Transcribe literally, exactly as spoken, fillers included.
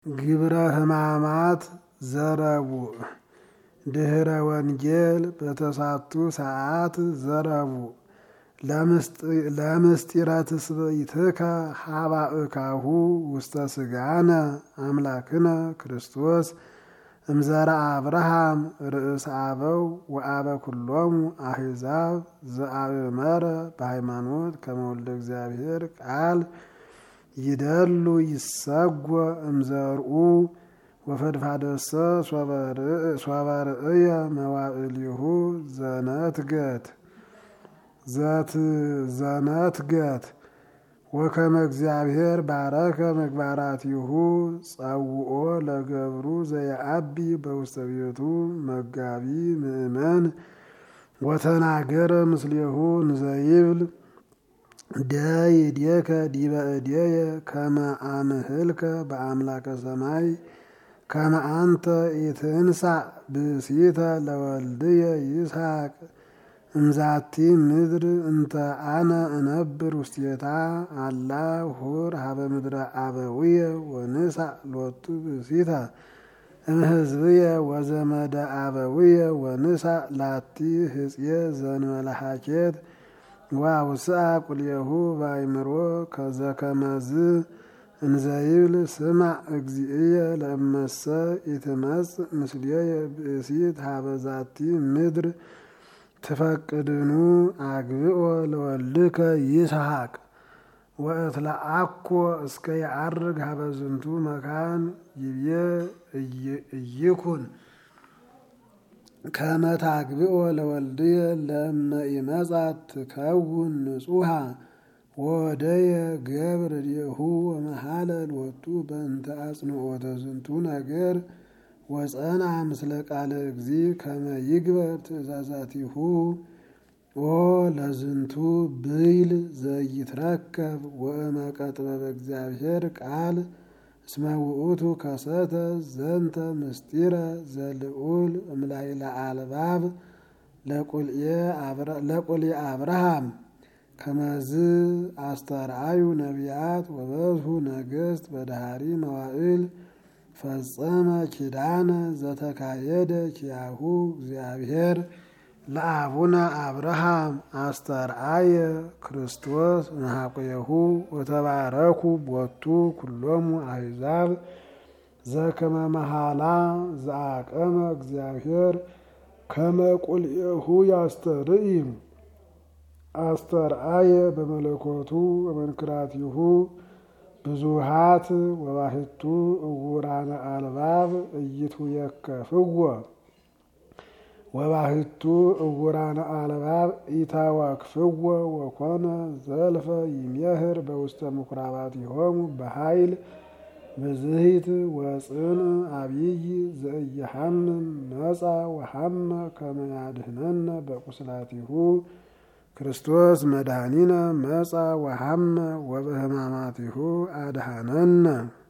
ግብረ ሕማማት ዘረቡዕ ድህረ ወንጌል በተሳቱ ሰዓት ዘረቡዕ ለምስጢረ ትስብእትከ ሀባእካሁ ውስተ ስጋነ አምላክነ ክርስቶስ እምዘራ አብርሃም ርእስ አበው ወአበ ኩሎሙ አሕዛብ ዘአእመረ በሃይማኖት ከመወልደ እግዚአብሔር ቃል ይደሉ ይሰጎ እምዘርኡ ወፈድፋደሰ ሶበርእየ መዋዕሊሁ ዘነትገት ዘነትገት ወከመ እግዚአብሔር ባረከ ምግባራቲሁ ጸውኦ ለገብሩ ዘየአቢ በውስተ ቤቱ መጋቢ ምእመን ወተናገረ ምስሌሁ እንዘይብል ደይዴከ ዲበ እዴየ ከመ አምህልከ በአምላከ ሰማይ ከመ አንተ ኢትንሣእ ብእሲተ ለወልድየ ይስሐቅ እምዛቲ ምድር እንተ አነ እነብር ውስቴታ አላ ሁር ሀበ ምድረ አበውየ ወንሣእ ሎቱ ብእሲተ እምሕዝብየ ወዘመደ አበውየ ወንሣእ ላቲ ህጽየ ዘእንበለ ሀኬት ወአውስአ ቁልኤሁ በአእምሮ ከዘከመዝ እንዘይብል ስማዕ እግዚእየ ለእመሰ ኢትመጽእ ምስሌየ ብእሲት ሀበ ዛቲ ምድር ትፈቅድኑ አግብኦ ለወልድከ ይስሐቅ ወእትለአኮ እስከ የዐርግ ሀበ ዝንቱ መካን ይብዬ ኢይኩን ከመ ታግብኦ ለወልድየ ለእመ ኢመጻት ትከውን ንጹሐ ወወደየ ገብር እዴሁ ወመሃለ ሎቱ በእንተ አጽንዖተ ዝንቱ ነገር ወጸና ምስለ ቃለ እግዚእ ከመ ይግበር ትእዛዛቲሁ ኦ ለዝንቱ ብይል ዘይትረከብ ወእመቀጥበበ እግዚአብሔር ቃል እስመ ውእቱ ከሰተ ዘንተ ምስጢረ ዘልዑል እምላይለ አልባብ ለቁልኤ አብርሃም ከመዝ አስተርአዩ ነቢያት ወበዝሁ ነገሥት በዳህሪ መዋዕል ፈጸመ ኪዳነ ዘተካየደ ኪያሁ እግዚአብሔር ለአቡነ አብርሃም አስተርአየ ክርስቶስ እምኀቁየሁ ወተባረኩ ቦቱ ኩሎሙ አሕዛብ ዘከመ መሃላ ዘአቀመ እግዚአብሔር ከመ ቁልኤሁ ያስተርኢ አስተርአየ በመለኮቱ ወመንክራቲሁ ብዙሃት ወባሕቱ እውራነ አልባብ ኢይትዌከፍዎ ወባሕቱ እውራነ አልባብ ኢታወክፍዎ ወኮነ ዘልፈ ይሜህር በውስተ ምኵራባቲሆሙ በኃይል ብዝሂት ወጽን አብይ ዘኢይሐምም ነጻ ወሐመ ከመ ያድኅነነ በቁስላቲሁ ክርስቶስ መድኃኒነ መጻ ወሐመ ወበሕማማቲሁ አድኀነነ።